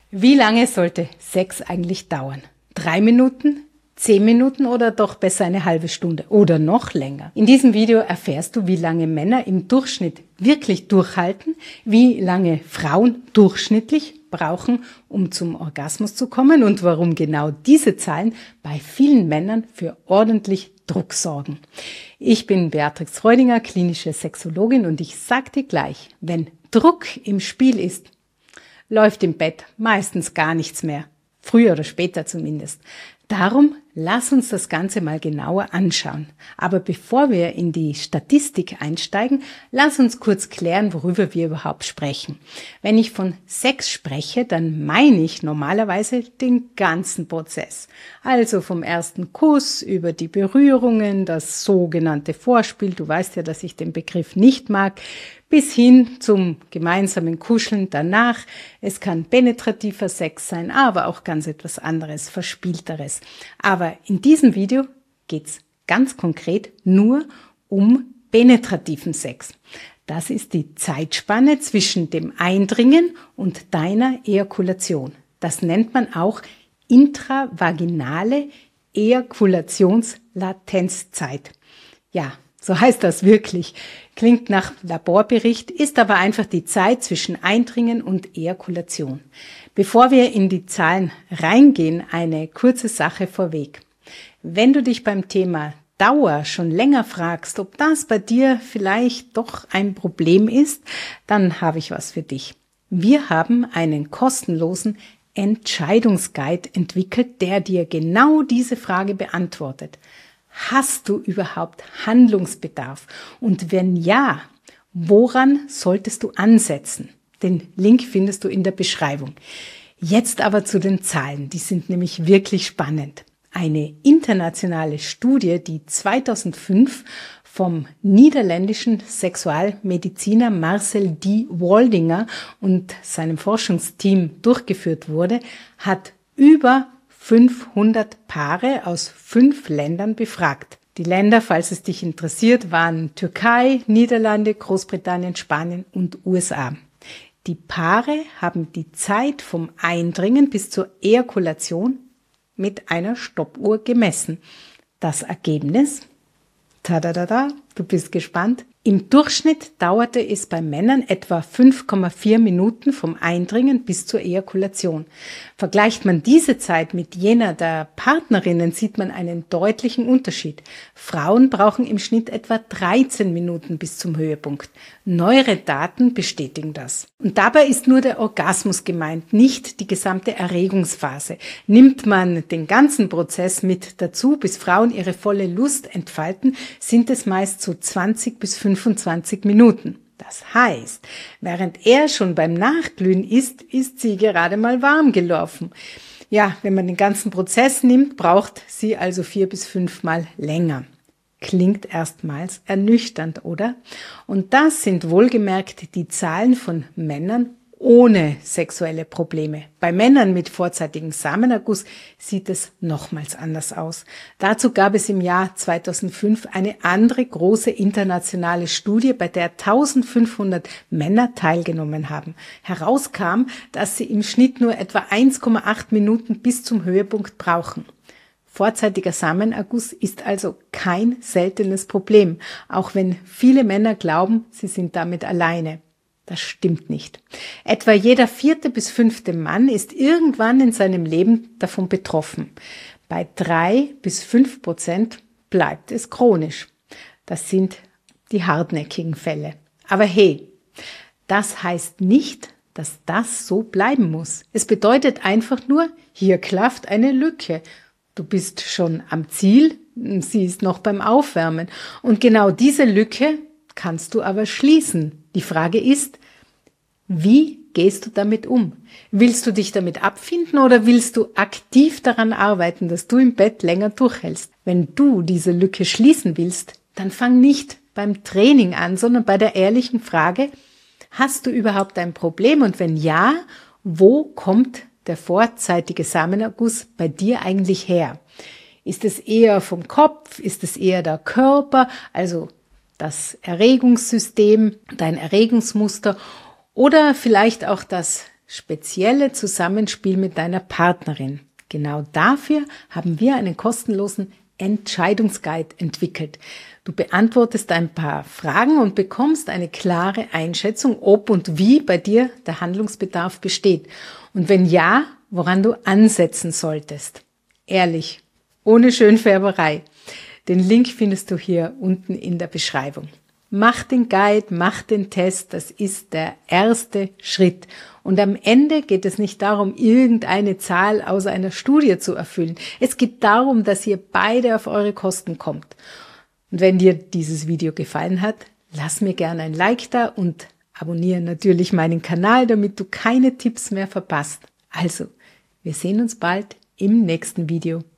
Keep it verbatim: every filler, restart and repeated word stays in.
Wie lange sollte Sex eigentlich dauern? Drei Minuten? Zehn Minuten oder doch besser eine halbe Stunde oder noch länger? In diesem Video erfährst du, wie lange Männer im Durchschnitt wirklich durchhalten, wie lange Frauen durchschnittlich brauchen, um zum Orgasmus zu kommen und warum genau diese Zahlen bei vielen Männern für ordentlich Druck sorgen. Ich bin Beatrix Freudinger, klinische Sexologin, und ich sag dir gleich, wenn Druck im Spiel ist, läuft im Bett meistens gar nichts mehr. Früher oder später zumindest. Darum lass uns das Ganze mal genauer anschauen. Aber bevor wir in die Statistik einsteigen, lass uns kurz klären, worüber wir überhaupt sprechen. Wenn ich von Sex spreche, dann meine ich normalerweise den ganzen Prozess. Also vom ersten Kuss über die Berührungen, das sogenannte Vorspiel, du weißt ja, dass ich den Begriff nicht mag, bis hin zum gemeinsamen Kuscheln danach. Es kann penetrativer Sex sein, aber auch ganz etwas anderes, Verspielteres. Aber in diesem Video geht's ganz konkret nur um penetrativen Sex. Das ist die Zeitspanne zwischen dem Eindringen und deiner Ejakulation. Das nennt man auch intravaginale Ejakulationslatenzzeit. Ja, so heißt das wirklich. Klingt nach Laborbericht, ist aber einfach die Zeit zwischen Eindringen und Ejakulation. Bevor wir in die Zahlen reingehen, eine kurze Sache vorweg. Wenn du dich beim Thema Dauer schon länger fragst, ob das bei dir vielleicht doch ein Problem ist, dann habe ich was für dich. Wir haben einen kostenlosen Entscheidungsguide entwickelt, der dir genau diese Frage beantwortet. Hast du überhaupt Handlungsbedarf? Und wenn ja, woran solltest du ansetzen? Den Link findest du in der Beschreibung. Jetzt aber zu den Zahlen, die sind nämlich wirklich spannend. Eine internationale Studie, die zweitausendfünf vom niederländischen Sexualmediziner Marcel D. Waldinger und seinem Forschungsteam durchgeführt wurde, hat über fünfhundert Paare aus fünf Ländern befragt. Die Länder, falls es dich interessiert, waren Türkei, Niederlande, Großbritannien, Spanien und U S A. Die Paare haben die Zeit vom Eindringen bis zur Ejakulation mit einer Stoppuhr gemessen. Das Ergebnis? Tadadada, du bist gespannt. Im Durchschnitt dauerte es bei Männern etwa fünf Komma vier Minuten vom Eindringen bis zur Ejakulation. Vergleicht man diese Zeit mit jener der Partnerinnen, sieht man einen deutlichen Unterschied. Frauen brauchen im Schnitt etwa dreizehn Minuten bis zum Höhepunkt. Neuere Daten bestätigen das. Und dabei ist nur der Orgasmus gemeint, nicht die gesamte Erregungsphase. Nimmt man den ganzen Prozess mit dazu, bis Frauen ihre volle Lust entfalten, sind es meist so zwanzig bis fünfundzwanzig Minuten. Das heißt, während er schon beim Nachglühen ist, ist sie gerade mal warm gelaufen. Ja, wenn man den ganzen Prozess nimmt, braucht sie also vier bis fünfmal länger. Klingt erstmals ernüchternd, oder? Und das sind wohlgemerkt die Zahlen von Männern ohne sexuelle Probleme. Bei Männern mit vorzeitigem Samenerguss sieht es nochmals anders aus. Dazu gab es im Jahr zweitausendfünf eine andere große internationale Studie, bei der eintausendfünfhundert Männer teilgenommen haben. Herauskam, dass sie im Schnitt nur etwa eins Komma acht Minuten bis zum Höhepunkt brauchen. Vorzeitiger Samenerguss ist also kein seltenes Problem, auch wenn viele Männer glauben, sie sind damit alleine. Das stimmt nicht. Etwa jeder vierte bis fünfte Mann ist irgendwann in seinem Leben davon betroffen. Bei drei bis fünf Prozent bleibt es chronisch. Das sind die hartnäckigen Fälle. Aber hey, das heißt nicht, dass das so bleiben muss. Es bedeutet einfach nur, hier klafft eine Lücke. Du bist schon am Ziel, sie ist noch beim Aufwärmen. Und genau diese Lücke kannst du aber schließen. Die Frage ist, wie gehst du damit um? Willst du dich damit abfinden oder willst du aktiv daran arbeiten, dass du im Bett länger durchhältst? Wenn du diese Lücke schließen willst, dann fang nicht beim Training an, sondern bei der ehrlichen Frage, hast du überhaupt ein Problem? Und wenn ja, wo kommt der vorzeitige Samenerguss bei dir eigentlich her? Ist es eher vom Kopf? Ist es eher der Körper? Also das Erregungssystem, dein Erregungsmuster oder vielleicht auch das spezielle Zusammenspiel mit deiner Partnerin. Genau dafür haben wir einen kostenlosen Entscheidungsguide entwickelt. Du beantwortest ein paar Fragen und bekommst eine klare Einschätzung, ob und wie bei dir der Handlungsbedarf besteht. Und wenn ja, woran du ansetzen solltest. Ehrlich, ohne Schönfärberei. Den Link findest du hier unten in der Beschreibung. Mach den Guide, mach den Test, das ist der erste Schritt. Und am Ende geht es nicht darum, irgendeine Zahl aus einer Studie zu erfüllen. Es geht darum, dass ihr beide auf eure Kosten kommt. Und wenn dir dieses Video gefallen hat, lass mir gerne ein Like da und abonniere natürlich meinen Kanal, damit du keine Tipps mehr verpasst. Also, wir sehen uns bald im nächsten Video.